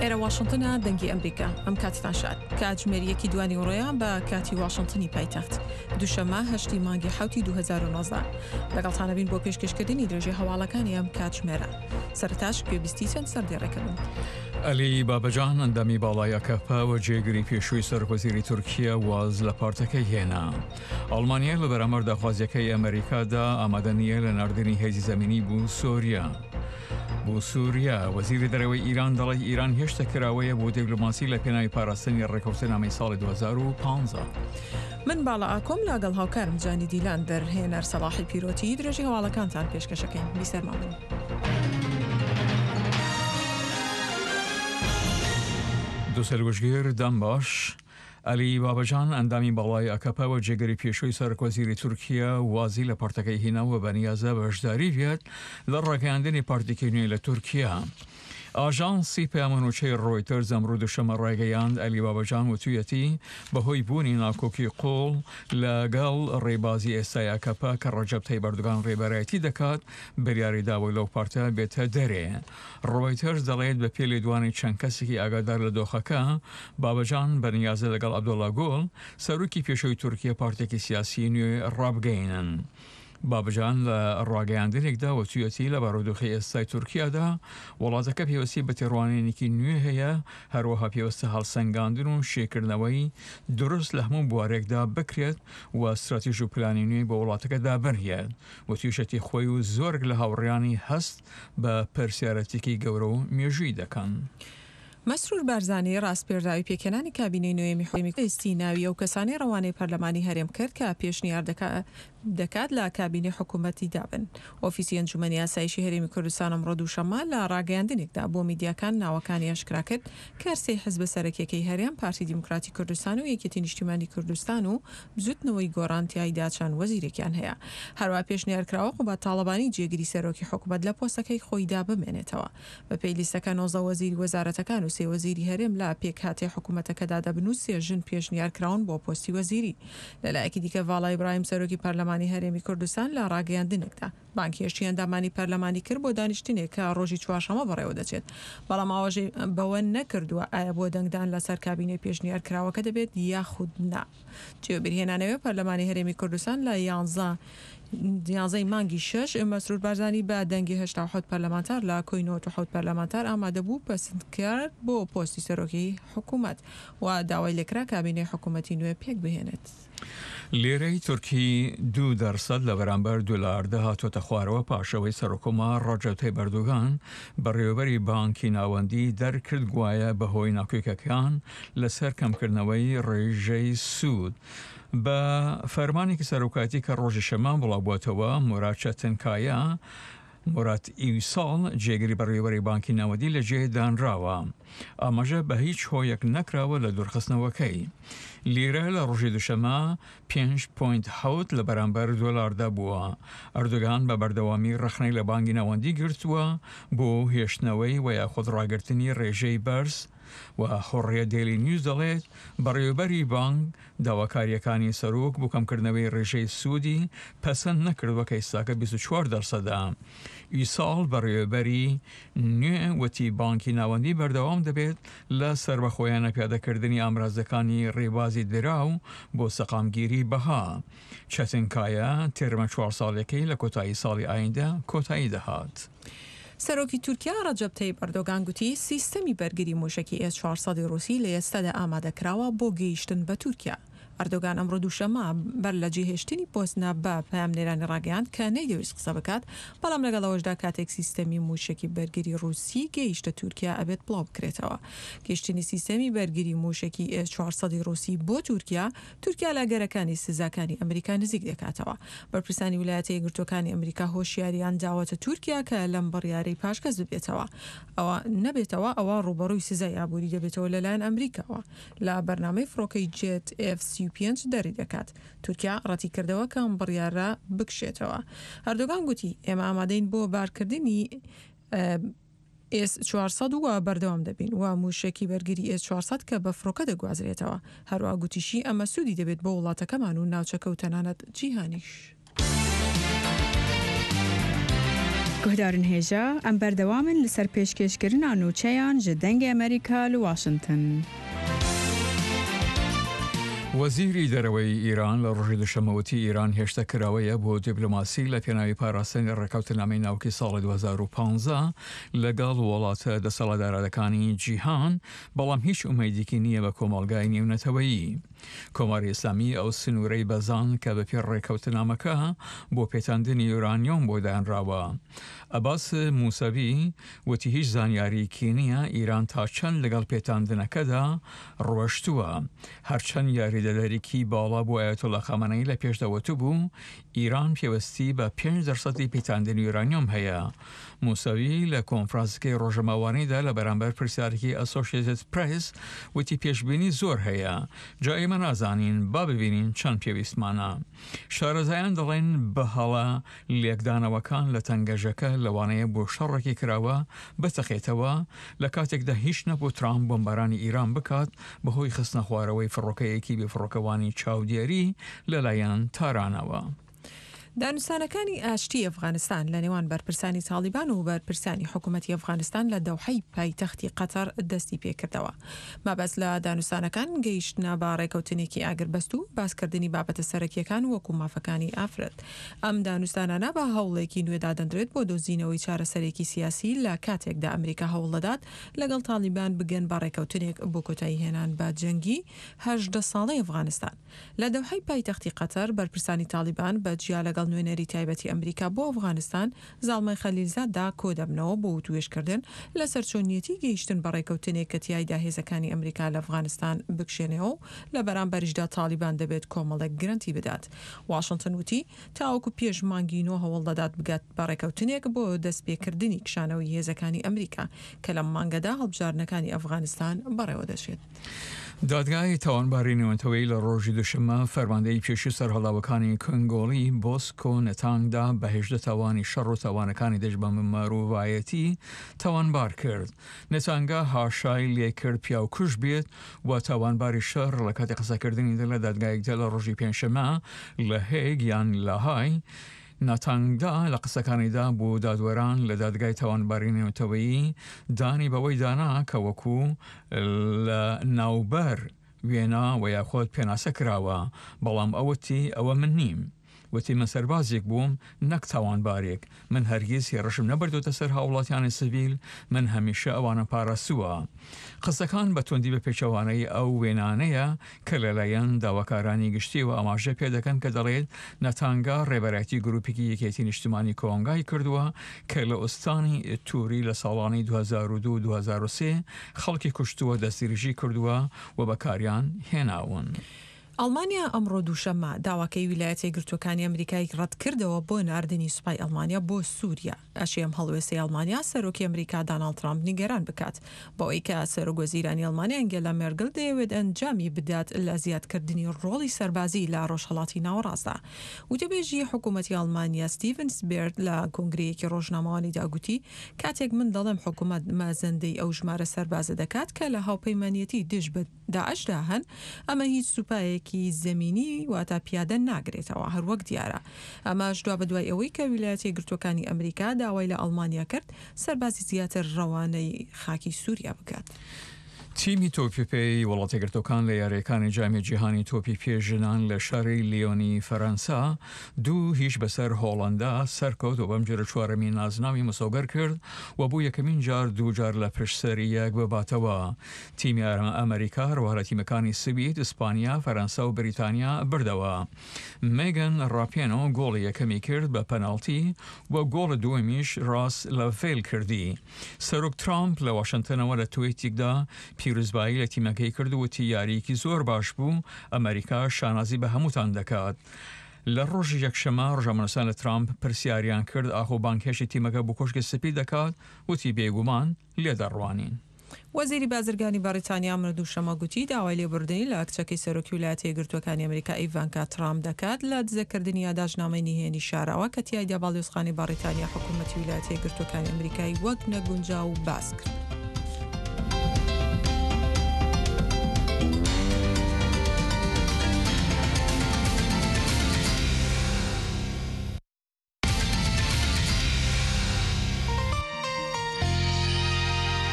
ئێرە واشنتنە دەنگی ئەمریکا ئەم کاتتان شاد کاتژمێریەکی دوانی ڕۆیان بە کاتی واشنتنی پایتەخت دووشەمە هەشتی مانگی حوتی 2019 لەگەڵتانەبین بۆ پێشکەشکردنی درێژێ هەواڵەکانی ئەم کاتژمێرە سەرتاش پێویستی چەند سەردێڕێکەبن. علی بابەجان ئەندامی باڵای ئەکەپا و جێگری پێشووی سەرۆکوەزیری تورکیا واز لە پارتەکەی هێنا. ئەڵمانیا لە بەرامبەر داخوازیەکەی ئەمریکادا ئامادە نییە لە ناردنی هێزی زەمینی بۆ سووریا وەزیری دەرەوەی ئیران دەڵی ئیران هێشتا کراوەیە بۆ دیپلۆماسی لە پێناوی پاراستنی ڕێکەوتنامەی ساڵی 2015. من باڵا ئاکۆم لەگەڵ هاوکارم جانی دیلان دەرهێنەر سەلاحی پیرۆتی درێژی هەواڵەکانتان پێشکەشەکەین بیسەرماون. دووسەرگوژگیر دەم باش علی بابەجان ئەندامی باڵای ئەکەپەوە جێگەری پێشووی سەرۆکوەزیری تورکیا وازی لە پارتەکەی هێناوە بەنیازە بەشداری بێت لە ڕاگەیاندنی پارتێکی نوێ لە تورکیا. ئاژانسی پەیامەنووچەی ڕۆیتەرز ئەمڕۆ دووشەمە ڕایگەیاند علی بابەجان وتوویەتی بەهۆی بوونی ناکۆکی قوڵ لەگەڵ ڕێبازی ئێستای ئەکەپە کە ڕەجەب تایب ئەردوغان ڕێبەرایەتی دەکات بریاری داوای لەو پارتە بێتە دەرێ. ڕۆیتەرز دەڵێت بە پێ لێدوانی چەند کەسێکی ئاگادار لە دۆخەکە بابەجان بەنیازە لەگەڵ عەبدوڵڵا گۆڵ سەرۆکی پێشەوەی تورکیا پارتێکی سیاسی نوێ ڕابگەینن. بابەجان لە ڕاگەیاندنێکدا وتوویەتی لە بارودۆخی ئێستای تورکیادا وڵاتەکە پێوەستی بە تێڕوانینێکی نوێ هەیە هەروەها پێوەستە هەڵسەنگاندن و شێکردنەوەی دروست لە هەموو بوارێکدا بکرێت و استراتیژ و پلانی نوێی بە وڵاتەکەدا بەرهێت. وتویشەتی خۆی و زۆرێک لە هاوڕێیانی هەست بە پرسیارەتێکی گەورە و مێژووی دەکەن. مەسرور بارزانی ڕاستپێرداوی پێکێنانی کابینەی نوێمی حکومەتی ناوی و کەسانی ڕەوانەی پەرلەمانی هەرێم کرد کە پێشنیار دەکات لە کابینەی حکوومەتی دابن. ئۆفیسی ئەنجومەنی یاساییی هەرێمی کوردستان ئەمڕۆ دووشەمە لە ڕاگەیاندنێکدا بۆ میدیاکان ناوەکانی ئاشکرا کرد کە سێ حزب سەرەکیەکەی هەرێم پارتی دیموکراتی کوردستان و یەکێتی نیشتیمانی کوردستان و بزوتنەوەی گۆڕانتیایدا چەند وەزیرێکیان هەیە. هەروە پێشنیارکراوە قوبات تاڵەبانی جێگیری سەرۆکی حکوومەت لە پۆستەکەی خۆیدا بمێنێتەوە. بە پێی لیستەکە 19 وەزیری وەزارەتەکان و سێ وەزیری هەرێم لە پێکهاتەی حکوومەتەکەدا دەبن و سێ ژن پێشنیارکراون بۆ پۆستی وەزیری. لەلایەکی دیکە ڤاڵای ئیبراهیم سەرۆکی پەرلەمانی هەرێمی کوردستان لە ڕاگەیاندنێکدا بانکێشتی ئەندامانی پەرلەمانی کرد بۆ دانیشتنێک کە ڕۆژی چوارشەمە بەڕێوە دەچێت. بەڵام ئاواژەی بەوە نەکردووە ئایا بۆ دەنگدان لەسەر کابینەی پێشنیارکراوەکە دەبێت یاخود نا. جێبیرهێنانەوە پەرلەمانی هەرێمی کوردستان لە 11 مانگی 6 مەسرور بارزانی بە دەنگی 87 پەرلەمانتار لە کۆی 97 پەرلەمانتار ئامادە بوو پەسەندکرد بۆ پۆستی سەرۆکی حکوومەت و داوای لێکرا کابینەی حکوومەتی نوێ پێک بهێنێت. لێرەی تورکی 2% لە بەرامبەر دۆلار دەهاتۆتە خوارەوە پاشەوەی سەرۆکۆمار ڕەجەب تایب ئەردوغان بەڕێوەبەری بانکی ناوەندی دەرکرد گوایە بەهۆی ناکۆکەکان لەسەر کەمکردنەوەی ڕێژەی سوود. بە فەرمانێکی سەرۆکاتی کە ڕۆژی شەمان بڵاوبووەتەوە مورات ئیوساڵ جێگری بەڕێوەبەری بانکی ناوەندی لە جێ دانراوە. ئاماژە بە هیچ هۆیەک نەکراوە لە دوورخستنەوەکەی. لیرە لە ڕۆژی دووشەمە 5.7 لە بەرامبەر دۆلاردا بووە. ئەردوغان بە بەردەوامی ڕخنەی لە بانکی ناوەندی گرتووە بۆ هێشتنەوەی و یاخود ڕاگررتنی ڕێژەی بەرز و حڕیە دێلی نیوز دەڵێت بەڕێوەبەری بانک داواکاریەکانی سەرۆک بۆ کەمکردنەوەی ڕێژەی سوودی پەسەند نەکردووە کە ئێستاکە 24%. ئیساڵ بەڕێوەبەری نوێ وتی بانکی ناوەندی بەردەوام دەبێت لە سەربەخۆیانە پیادەکردنی ئامرازەکانی ڕێبازی دراو بۆ سەقامگیری بەها. چەتنکایە تێرمە 4 ساڵێکەی لە کۆتایی ساڵی ئایندا کۆتایی دەهات. سەرۆکی تورکیا ڕەجەب تایب ئەردۆغان گوتی سیستەمی بەرگری موشکی S-400 رووسی لە ئێستادا ئامادەکراوە بۆ گەیشتن بە تورکیا. ئەردۆغان ئەمڕۆ دووشەمە بەر لە جێهێشتنی پۆستنا بە پەیامنێرانی ڕاگەیاند کە نەیدەویست قسە بکات، بەڵام لەگەڵەوەشدا کاتێک سیستەمی موشکی بەرگری رووسی گەیشتە تورکیا ئەبێت بڵاو بکرێتەوە. گەیشتنی سیستەمی بەرگری موشکی S-400 رووسی بۆ تورکیا لە گەرەکانی سزاکانی ئەمریکا نزیک دەکاتەوە. بەرپرسانی ویلایەتە یەکگرتووەکانی ئەمریکا هۆشیاریان داوەتە تورکیا کە لەم بڕیارەی پاشکەس ببێتەوە. ئەوە نەبێتەوە ئەوە ڕوبەڕووی سزای ئابووری دەبێتەوە لەلایەن ئەمریکاوە. لە بەرنامەی فڕۆکەی جێت F-35 دەری دەکات. تورکیا ڕەتی کردەوە کە ئەم بڕیارە بکشێتەوە. ئەردۆغان گوتی ئێمە ئامادەین بۆ بارکردنی S-400 و بەردەوام دەبین و موشکی بەرگری S-400 کە بە فڕۆکە دەگوازرێتەوە. هەروە گوتیشی ئەمە سوودی دەبێت بۆ وڵاتەکەمان و ناوچەکە و تەنانەت جیهانیش. گهدارن هێژە ئەم بەردەوامن لەسەر پێشکەشکردنا نوچەیان ji dengê ئەمریکا li Washington. وەزیری دەرەوەی ئیران لە ڕۆژی دوشەمەوەتی ئیران هێشتا کراوەیە بۆ دیپلۆماسی لە پێناوی پاراستنی ڕێکەوتنامەی ناوکی ساڵی 2015 لەگەڵ وڵاتە دەسەڵاتدارەکانی جیهان، بەڵام هیچ ئومێدێکی نییە بە کۆمەڵگای نێونەتەوەیی. کۆماری ئیسلامی ئەو سنوورەی بەزان کە بەپێ ڕێکەوتنامەکە بۆ پێتاندنی یورانیۆم بۆ دایانراوە. ئەباس موسەوی وتی هیچ زانیاریکی نییە ئیران تا چەند لەگەڵ پێتاندنەکەدا ڕۆشتووە. هەرچەند یاریدەدەرێکی باڵا بۆ ئایەتوڵا خامنەئی لە پێشدەوەتو بوو، ئیران پێوەستی بە 5% پێتاندنی یورانیۆم هەیە. موسەوی لە کۆنفرانسەکەی ڕۆژەماوانەیدا لە بەرامبەر پرسیارێکی ئەسۆشیێتد پرێس وتی پێشبینی زۆر هەیە. جا ئێمە نازانین با ببینین چەند پێویستمانە. شارەزایان دەڵێن بە هەڵە لێکدانەوەکان لە تەنگەژەکە لەوانەیە بۆ شەڕێکی کراوە بتەخێتەوە لە کاتێکدا هیچ نەبوو ترامپ بۆمبارانی ئیران بکات بەهۆی خستنە خوارەوەی فڕۆکەیەکی بێفڕۆکەوانی چاودێری لەلایەن تارانەوە. دانوستانەکانی ئاشتی ئەفغانستان لە نێوان بەرپرسانی تالیبان و بەرپرسانی حکوومەتی ئەفغانستان لە دەوحەی پایتەختی قەتەر دەستی پێکردەوە. مابەست لە دانوستانەکان گەیشتنە با ڕێکەوتنێکی ئاگربەست و باسکردنی بابەتە سەرەکیەکان وەکو مافەکانی ئافرەت. ئەم دانوستانانە بە هەوڵێکی نوێدا دەندرێت بۆ دۆزینەوەی چارەسەرێکی سیاسی لە کاتێکدا ئەمریکا هەوڵ دەدات لەگەڵ تالیبان بگەن بە ڕێکەوتنێک بۆ کۆتایی هێنان بە جەنگی 18 ساڵەی ئەفغانستان. لە دەوحەی پایتەختی قەتەر بەرپرسانی تالیبان بە جیا لەگەڵ نوێنەری تایبەتی ئەمریکا بۆ ئەفغانستان زاڵمەی خەلیلزاددا کۆ دەبنەوە بۆ توێشکردن لە سەرچۆنیەتی گەیشتن بە ڕێکەوتنێک کە تیایدا هێزەکانی ئەمریکا لە ئەفغانستان بکشێنەوە و لە بەرامبەریشدا تالیبان دەبێت کۆمەڵێک گرنتی بدات. واشنگتن وتی تاوەکو پێش مانگینەوە هەوڵ دەدات بگات بە ڕێکەوتنێک بۆ دەستپێکردنی کشانەوەی هێزەکانی ئەمریکا کە لە مانگەدا هەڵبژارنەکانی ئەفغانستان بەڕێوە دەچێت. دادگای تاوانباری نێوەتەوەی لە ڕۆژی دوشەمە فەرماندەی پێشی سەرهەڵاوەکانی کنگۆڵی بۆسکۆ نەتانگدا بە 18 تاوانی شەڕ و تاوانەکانی دەست بە مەروڤایەتی تاوانبار کرد. نەتانگا هاشای لێکرد پیاوکوش بێت و تاوانباری شەڕ لە کاتی قسەکردنیدا لە دادگایەکدا لە ڕۆژی پێنجشەمە لە هێگ یان لاهای. ناتانگدا لە قسەکانیدا بۆ دادوەران لە دادگای تاوانباری نێوەتەوەیی دانی بەوەی دانا کە وەکو لە ناوبەر وێنا و یاخۆت پێناسە کراوە، بەڵام ئەوەتی ئەوە من نیم. وتی من سەربازێک بووم نەک تاوانبارێک، من هەرگیز هێڕشم نەبردوتە سەر هاوڵاتیانی سڤیل، من هەمیشە ئەوانە پاراستووە. قسەکان بە توندی بە پێچەوانەی ئەو وێنانەیە کە لەلایەن داواکارانی گشتی و ئاماژە پێ دەکەن کە دەڵێت نەتانگا ڕێبەرایەتی گروپێکی یەکێتی نیشتیمانی کۆنگای کردووە کە لە ئوستانی تووری لە ساڵانی 2002-2003 خەڵکی کوشتووە، دەستگیریژی کردووە و بەکاریان هێناون. ئەڵمانیا ئەمڕۆ دووشەمە داواکەی ویلایەتە یەکگرتووەکانی ئەمریکای ڕەت کردەوە بۆ ناردنی سوپای ئەڵمانیا بۆ سووریا. ئەشێم هەڵوێستەی ئەڵمانیا سەرۆکی ئەمریکا داناڵد ترامپ نیگەران بکات بۆ ئەوەی کە سەرۆکوەزیرانی ئەڵمانیا ئەنگێلا مێرکل دەیەوێت ئەنجامی بدات لە زیادکردنی ڕۆڵی سەربازی لە ڕۆژهەڵاتی ناوەڕاستدا. وتەبێژی حکوومەتی ئەڵمانیا ستیڤن سبێرد لە کۆنگرەیەکی ڕۆژنامەوانیدا گوتی کاتێک من دەڵێم حکوومەت مازەندەی ئەو ژمارە سەربازە دەکات کە لە هاوپەیمانیەتی دژ بە داعشدا هەن، ئەمە هیچ سوپایەکی زەمینی واتە پیادە ناگرێتەوە، هەروەک دیارە. ئەمەش دوا بە دوای ئەوەی کە ویلایەتە یەکگرتووەکانی ئەمریکا داوای لە ئەڵمانیا کرد سەربازی زیاتر ڕەوانەی خاکی سووریا بکات. تیمی تۆپی وڵاتی یەکگرتووەکان لە یاریەکانی جامی جیهانی تۆپی پێژنان لە شاری لیۆنی فەرەنسا دوو هیچ بەسەر هۆڵەندا سەرکەوت و بەم جۆرە چوارەمی نازناوی مسۆگەر کرد و بوو یەکەمین جار دووجار لە پشتسەری یەک بباتەوە. تیمی ئەمریکا ڕوارە تیمەکانی سوید، ئیسپانیا، فەرەنسا و بریتانیا بردەوە. مێگەن ڕاپێنۆ گۆڵی یەکەمی کرد بە پەناڵتی و گۆڵە دووەمیش ڕاست لە فێل کردی. سەرۆک ترامپ لە واشنگتنەوە لە تویتێکدا پیرۆزبایی لە تیمەکەی کردووەتی یاریکی زۆر باش بوو، ئەمریکا شانازی بە هەمووتان دەکات. لە ڕۆژی یەکشەمە ڕۆژنامەنووسان لە ترامپ پرسیاریان کرد ئاخۆ بانکێشی تیمەکە بۆ کۆشکی سپی دەکات، وتی بێگومان لێدەڕوانین. وەزیری بازرگانی بەریتانیا ئەمڕۆ دووشەمە گوتی داوای لێبوردنی لە کچەکەی سەرۆکی ویلایەتە یەکگرتووەکانی ئەمریکا ئیڤانکا ترامپ دەکات لە دزەکردنی یادداشتنامەی نهێنی شاراوە کە تیایدا باڵیۆزخانی بەریتانیا حکوومەتی ویلایەتە یەکگرتووەکانی ئەمریکای وەک نەگونجاو باس کرد.